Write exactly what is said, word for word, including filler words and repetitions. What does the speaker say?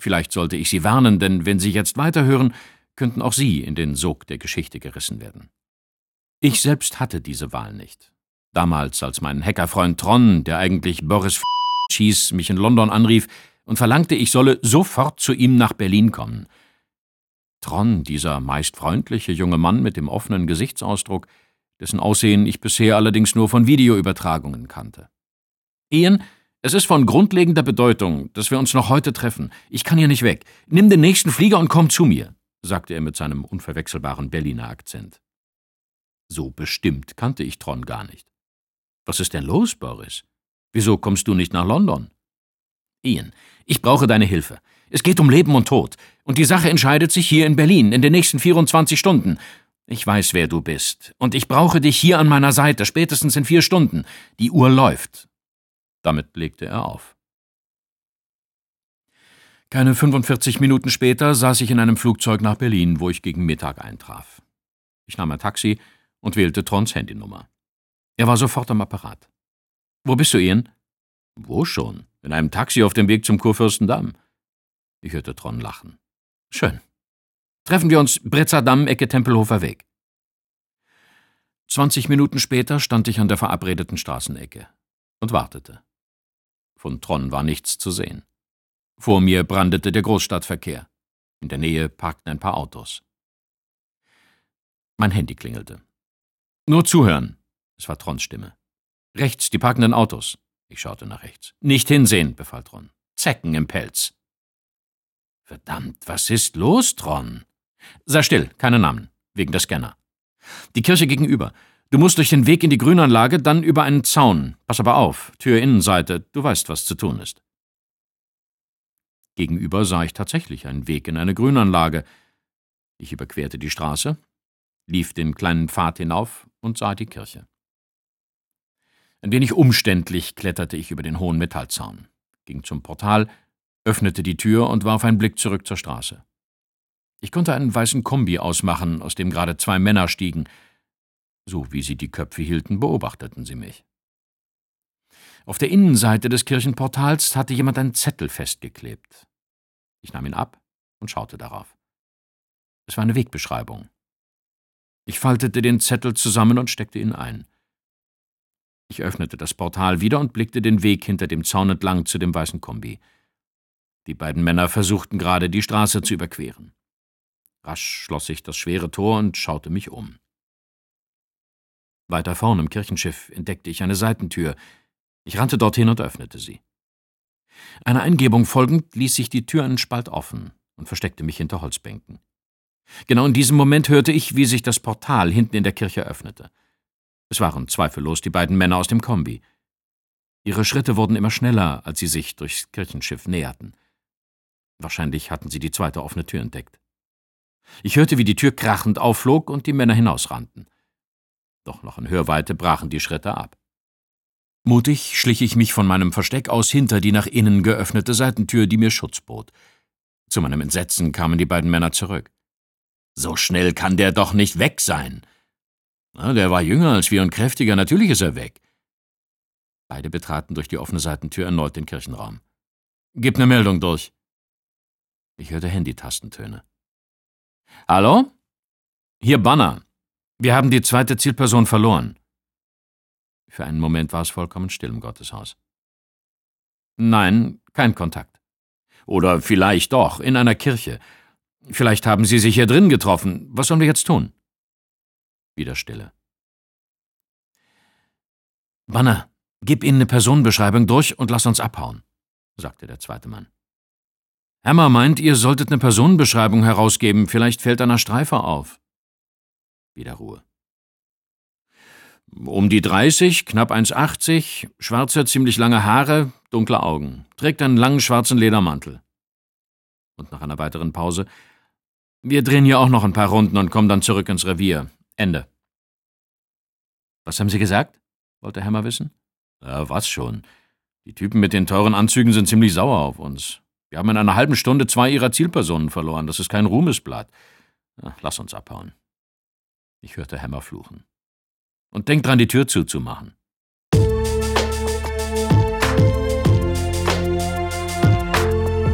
Vielleicht sollte ich Sie warnen, denn wenn Sie jetzt weiterhören, könnten auch Sie in den Sog der Geschichte gerissen werden. Ich selbst hatte diese Wahl nicht. Damals, als mein Hackerfreund Tron, der eigentlich Boris hieß, mich in London anrief und verlangte, ich solle sofort zu ihm nach Berlin kommen. Tron, dieser meist freundliche junge Mann mit dem offenen Gesichtsausdruck, dessen Aussehen ich bisher allerdings nur von Videoübertragungen kannte. Ian, es ist von grundlegender Bedeutung, dass wir uns noch heute treffen. Ich kann hier nicht weg. Nimm den nächsten Flieger und komm zu mir, sagte er mit seinem unverwechselbaren Berliner Akzent. So bestimmt kannte ich Tron gar nicht. Was ist denn los, Boris? Wieso kommst du nicht nach London? Ian, ich brauche deine Hilfe. Es geht um Leben und Tod. Und die Sache entscheidet sich hier in Berlin in den nächsten vierundzwanzig Stunden. Ich weiß, wer du bist. Und ich brauche dich hier an meiner Seite, spätestens in vier Stunden. Die Uhr läuft. Damit legte er auf. Keine fünfundvierzig Minuten später saß ich in einem Flugzeug nach Berlin, wo ich gegen Mittag eintraf. Ich nahm ein Taxi und wählte Trons Handynummer. Er war sofort am Apparat. »Wo bist du, Ian?« »Wo schon? In einem Taxi auf dem Weg zum Kurfürstendamm.« Ich hörte Tron lachen. »Schön. Treffen wir uns Bretzer Damm, Ecke Tempelhofer Weg.« Zwanzig Minuten später stand ich an der verabredeten Straßenecke und wartete. Von Tron war nichts zu sehen. Vor mir brandete der Großstadtverkehr. In der Nähe parkten ein paar Autos. Mein Handy klingelte. »Nur zuhören«, es war Trons Stimme. »Rechts, die parkenden Autos.« Ich schaute nach rechts. »Nicht hinsehen«, befahl Tron. »Zecken im Pelz.« »Verdammt, was ist los, Tron?« »Sei still, keine Namen, wegen der Scanner. Die Kirche gegenüber. Du musst durch den Weg in die Grünanlage, dann über einen Zaun. Pass aber auf, Tür Innenseite, du weißt, was zu tun ist.« Gegenüber sah ich tatsächlich einen Weg in eine Grünanlage. Ich überquerte die Straße, lief den kleinen Pfad hinauf und sah die Kirche. Ein wenig umständlich kletterte ich über den hohen Metallzaun, ging zum Portal, öffnete die Tür und warf einen Blick zurück zur Straße. Ich konnte einen weißen Kombi ausmachen, aus dem gerade zwei Männer stiegen. So wie sie die Köpfe hielten, beobachteten sie mich. Auf der Innenseite des Kirchenportals hatte jemand einen Zettel festgeklebt. Ich nahm ihn ab und schaute darauf. Es war eine Wegbeschreibung. Ich faltete den Zettel zusammen und steckte ihn ein. Ich öffnete das Portal wieder und blickte den Weg hinter dem Zaun entlang zu dem weißen Kombi. Die beiden Männer versuchten gerade, die Straße zu überqueren. Rasch schloss ich das schwere Tor und schaute mich um. Weiter vorn im Kirchenschiff entdeckte ich eine Seitentür. Ich rannte dorthin und öffnete sie. Einer Eingebung folgend ließ sich die Tür einen Spalt offen und versteckte mich hinter Holzbänken. Genau in diesem Moment hörte ich, wie sich das Portal hinten in der Kirche öffnete. Es waren zweifellos die beiden Männer aus dem Kombi. Ihre Schritte wurden immer schneller, als sie sich durchs Kirchenschiff näherten. Wahrscheinlich hatten sie die zweite offene Tür entdeckt. Ich hörte, wie die Tür krachend aufflog und die Männer hinausrannten. Doch noch in Hörweite brachen die Schritte ab. Mutig schlich ich mich von meinem Versteck aus hinter die nach innen geöffnete Seitentür, die mir Schutz bot. Zu meinem Entsetzen kamen die beiden Männer zurück. »So schnell kann der doch nicht weg sein!« Na, »Der war jünger als wir und kräftiger, natürlich ist er weg.« Beide betraten durch die offene Seitentür erneut den Kirchenraum. »Gib ne Meldung durch.« Ich hörte Handytastentöne. »Hallo? Hier Banner. Wir haben die zweite Zielperson verloren.« Für einen Moment war es vollkommen still im Gotteshaus. »Nein, kein Kontakt. Oder vielleicht doch, in einer Kirche. Vielleicht haben sie sich hier drin getroffen. Was sollen wir jetzt tun?« Wieder Stille. »Banner, gib ihnen eine Personenbeschreibung durch und lass uns abhauen«, sagte der zweite Mann. »Hammer meint, ihr solltet eine Personenbeschreibung herausgeben. Vielleicht fällt einer Streifer auf.« Wieder Ruhe. »Um die dreißig, knapp eins Komma achtzig, schwarze, ziemlich lange Haare, dunkle Augen. Trägt einen langen schwarzen Ledermantel.« Und nach einer weiteren Pause: »Wir drehen hier auch noch ein paar Runden und kommen dann zurück ins Revier. Ende.« »Was haben Sie gesagt?« wollte Hammer wissen. »Ja, was schon. Die Typen mit den teuren Anzügen sind ziemlich sauer auf uns. Wir haben in einer halben Stunde zwei ihrer Zielpersonen verloren. Das ist kein Ruhmesblatt. Ja, lass uns abhauen.« Ich hörte Hammer fluchen. »Und denk dran, die Tür zuzumachen.«